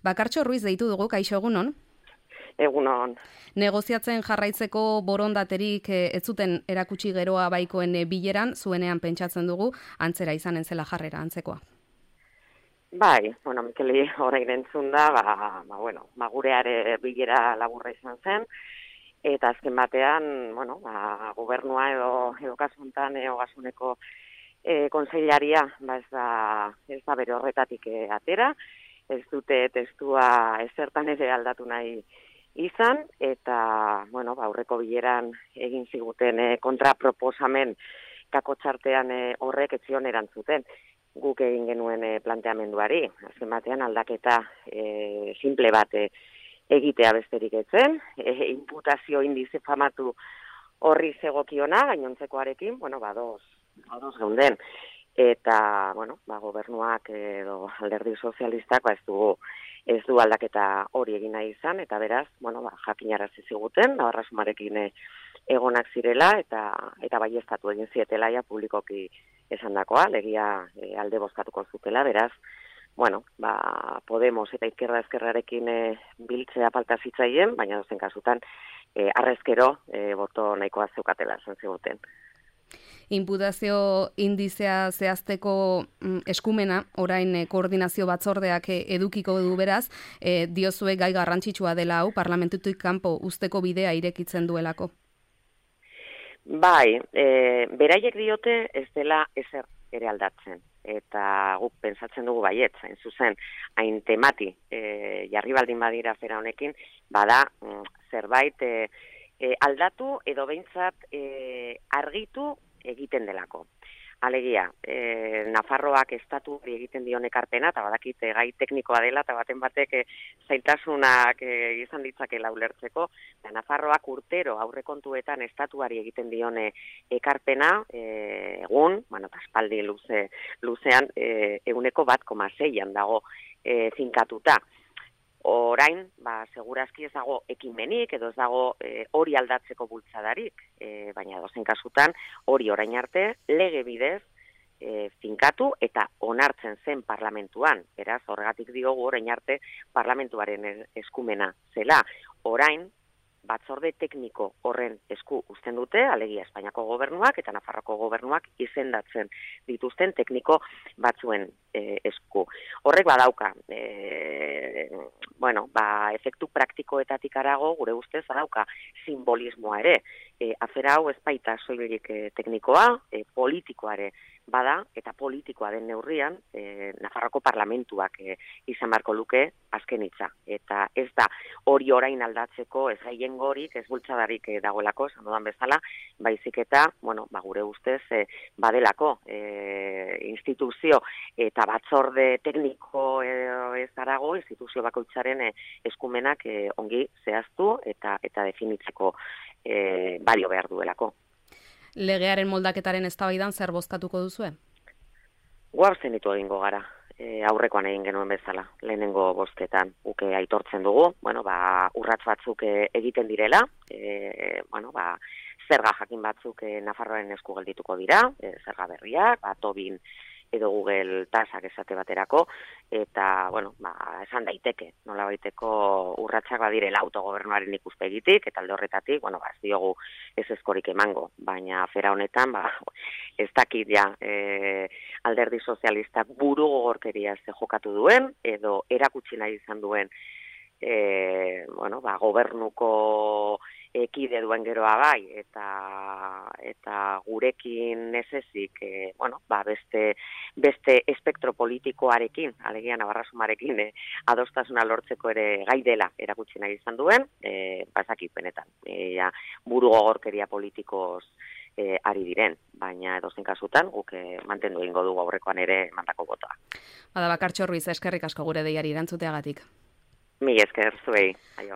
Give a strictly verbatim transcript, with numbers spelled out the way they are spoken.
Bakartxo Ruiz deitu dugu, kaixo egunon? Egunon. Negoziatzen jarraitzeko borondaterik ez zuten erakutsi geroa baikoen bileran, zuenean pentsatzen dugu, antzera izanen zela jarrera, antzekoa. Bai, bueno, Mikeli horrein entzun da, ba, ba, bueno, ba, gureare bilera laburra izan zen, eta azken batean, bueno, ba, gobernua edo, edo kasuntan, edo gasuneko e, konseilaria, ba, ez da, ez da bere horretatik e, atera, ez dute testua ezertan ere aldatu nahi izan, eta, bueno, ba, aurreko bileran egin ziguten e, kontraproposamen kakotxartean e, horrek etzion erantzuten. Guk egin genuen e, planteamenduari, azken batean aldaketa e, simple bat e, egitea besterik etzen, e, imputazio indize famatu horri zegokiona, gainontzekoarekin, bueno, badoz, badoz geunden. Eta, bueno, ba, gobernuak edo alderdi sozialistak ba, ez du ez du aldaketa hori egin nahi izan, eta beraz, bueno, ba, jakinarazi ziguten, nabarrasumarekin egonak zirela, eta eta baieztatu egin zietela ja publikoki esandakoa, legia e, alde bozkatuko zutela, beraz, bueno, ba, Podemos eta Izquierda Ezkerrarekin e, biltzea falta zitzaien, baina dozen kasutan, e, arrezkero e, boto nahikoa zeukatela esan ziguten. Imputazio indizea zehazteko mm, eskumena, orain eh, koordinazio batzordeak eh, edukiko du beraz, eh, diozue gai garrantzitsua dela hau, parlamentutik kanpo usteko bidea irekitzen duelako. Bai, e, beraiek diote ez dela ezer ere aldatzen, eta guk pentsatzen dugu baiet, hain zuzen, hain temati e, jarri baldin badira zera honekin, bada mm, zerbait e, e, aldatu edo behintzat e, argitu egiten delako. Alegia, e, Nafarroak estatuari egiten dion ekarpena, eta badakit e, gai teknikoa dela, eta baten batek e, zailtasunak e, izan ditzakela ulertzeko, eta Nafarroak urtero aurrekontuetan estatuari egiten dion e, ekarpena, e, egun, bueno, espaldi luze, luzean, e, eguneko bat koma seian dago e, finkatuta. Orain, ba, segurazki ez dago ekimenik, edo ez dago e, hori aldatzeko bultzadarik, e, baina dozen kasutan hori orain arte lege bidez e, finkatu eta onartzen zen parlamentuan. Beraz, horregatik diogu orain arte parlamentuaren eskumena zela. Orain, batzorde tekniko horren esku uzten dute, alegia Espainiako gobernuak eta Nafarroko gobernuak izendatzen dituzten tekniko batzuen e, esku. Horrek badauka, e, bueno, ba, efektu praktikoetatik arago, gure ustez badauka simbolismoa ere. E, afera hau ez baita soilik e, teknikoa, e, politikoare bada, eta politikoa den neurrian, e, Nafarroko parlamentuak e, izan barko luke azken hitza. Eta ez da hori orain aldatzeko ez gehiengorik, ez bultzadarik e, dagoelako, esan dudan bezala, baizik eta, bueno, ba, gure ustez, e, badelako e, instituzio eta batzorde tekniko e, ez arago, instituzio bakoitzaren e, eskumenak e, ongi zehaztu eta eta definitzeko e, balio behar duelako. Legearen moldaketaren eztabaidan zer bozkatuko duzue? Gu abstenitu egingo gara, e, aurrekoan egin genuen bezala, lehenengo bozketan uke aitortzen dugu, bueno, ba, urrats batzuk e, egiten direla, e, bueno, ba, zerga jakin batzuk e, Nafarroaren esku geldituko dira, e, zerga berriak, ba, Tobin edo Google tasak esate baterako, eta, bueno, ba, esan daiteke, nola baiteko urratsak badirela autogobernuaren ikuspegitik, eta alde horretatik, bueno, ba, ez diogu ez eskorik emango, baina afera honetan, ba, ez dakit ja, e, alderdi sozialistak buru gogorkeria ze jokatu duen, edo erakutsi nahi izan duen, e, bueno, ba, gobernuko ekide duen geroa bai, eta eta gurekin ez ezik, e, bueno, ba, beste, beste espektro politikoarekin, alegia Navarrasumarekin, e, adostasuna lortzeko ere gai dela erakutsi nahi izan duen, e, bazakit benetan, e, ja, buru gogorkeria politikoz e, ari diren, baina edozen kasutan guk e, mantendu egingo dugu aurrekoan ere mandako botoa. Bada, Bakartxo Ruiz, eskerrik asko gure deiari erantzuteagatik. Mi esker zuei, aio.